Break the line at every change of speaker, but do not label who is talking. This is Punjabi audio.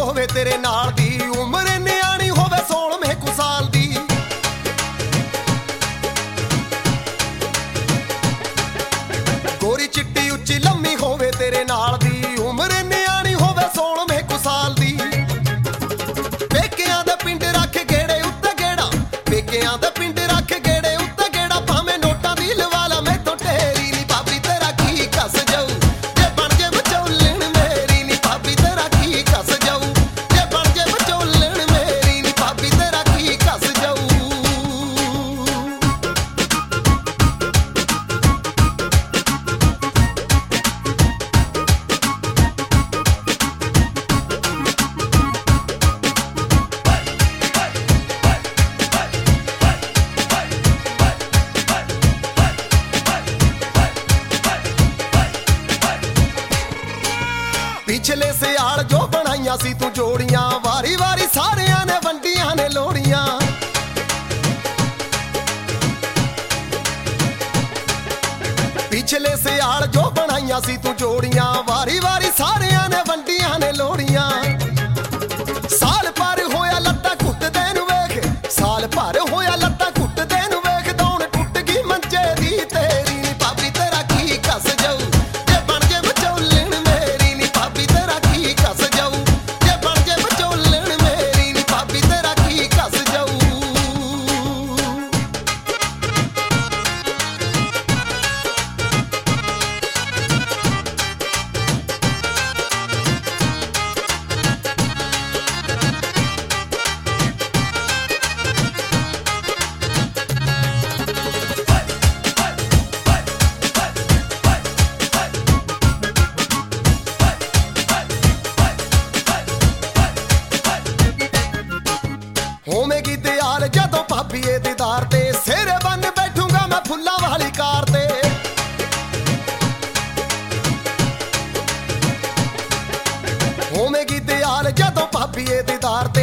ਹੋਵੇ ਤੇਰੇ ਨਾਲ ਦੀ, ਉਮਰ ਨਿਆਣੀ ਹੋਵੇ 16ਵੇਂ ਕੁ ਸਾਲ ਦੀ। ਗੋਰੀ ਚਿੱਟੀ ਉੱਚੀ ਲੰਮੀ ਹੋਵੇ ਤੇਰੇ ਨਾਲ ਦੀ, ਉਮਰ ਨਿਆਣੀ ਹੋਵੇ 16ਵੇਂ ਕੁ ਸਾਲ ਦੀ। ਪੇਕਿਆਂ ਦੇ ਪਿੰਡ ਰੱਖ ਗੇੜੇ ਉੱਤੇ ਗੇੜਾ, ਪੇਕਿਆਂ ਦੇ ਪਿੰਡ ਰੱਖ ਗੇੜੇ ਉੱਤੇ ਗੇੜਾ, ਭਾਵੇਂ ਨੋਟਾਂ ਦੀ ਲਵਾ ਲਾ ਮੈਥੋਂ ਢੇਰੀ ਨੀ ਭਾਬੀ ਤੇਰਾ ਕੀ ਕੱਸ ਜਾਊ, ਜੇ ਬਣ ਜੇ ਵਿਚੋਲਣ ਮੇਰੀ ਨੀ ਭਾਬੀ ਤੇਰਾ ਕੀ ਕੱਸ ਜਾਊ, ਜੇ ਬਣ ਜੇ ਵਿਚੋਲਣ ਮੇਰੀ ਨੀ ਭਾਬੀ ਤੇਰਾ ਕੀ ਕੱਸ ਜਾਊ। ਪਿਛਲੇ ਸਿਆਲ ਜੋ ਬਣਾਈਆਂ ਸੀ ਤੂੰ ਜੋੜੀਆਂ, ਵਾਰੀ ਵਾਰੀ ਸਾਰਿਆਂ ਨੇ ਵੰਡੀਆਂ ਨੇ ਲੋੜੀਆਂ। ਪਿਛਲੇ ਸਿਆਲ ਜੋ ਬਣਾਈਆਂ ਸੀ ਤੂੰ ਜੋੜੀਆਂ, ਵਾਰੀ ਵਾਰੀ ਸਾਰਿਆਂ ਨੇ ਵੰਡੀਆਂ ਨੇ ਲੋੜੀਆਂ। ਸਾਲ ਭਰ ਹੋਇਆ ਲੱਤਾਂ ਘੁੱਟਦੇ ਨੂੰ ਵੇਖ, ਸਾਲ ਭਰ ਹੋਇਆ ਲੱਤਾਂ ਘੁੱਟਦੇ ਨੂੰ ਵੇਖ, ਦੌਣ ਟੁੱਟ ਗਈ ਮੰਜੇ ਦੀ ਤੇਰੀ ਨੀ ਭਾਬੀ ਤੇਰਾ ਕੀ ਕੱਸ ਜਾਊ, ਜੇ ਬਣ ਜੇ ਵਿਚੋਲਣ ਮੇਰੀ ਨੀ ਭਾਬੀ ਤੇਰਾ ਕੀ ਕੱਸ ਜਾਊ, ਜੇ ਬਣ ਜੇ ਵਿਚੋਲਣ ਮੇਰੀ ਨੀ ਭਾਬੀ ਤੇਰਾ ਕੀ ਕੱਸ ਜਾਊ। ਹੋਵੇਗੀ ਤਿਆਰ ਜਦੋਂ ਭਾਬੀਏ ਦੀਦਾਰ ਤੇ, ਸਿਰੇ ਬੰਨ ਬੈਠੂੰਗਾ ਮੈਂ ਫੁੱਲਾਂ ਵਾਲੀ ਕਾਰ ਤੇ। ਹੋਵੇਗੀ ਤਿਆਰ ਜਦੋਂ ਭਾਬੀਏ ਦੀਦਾਰ ਤੇ,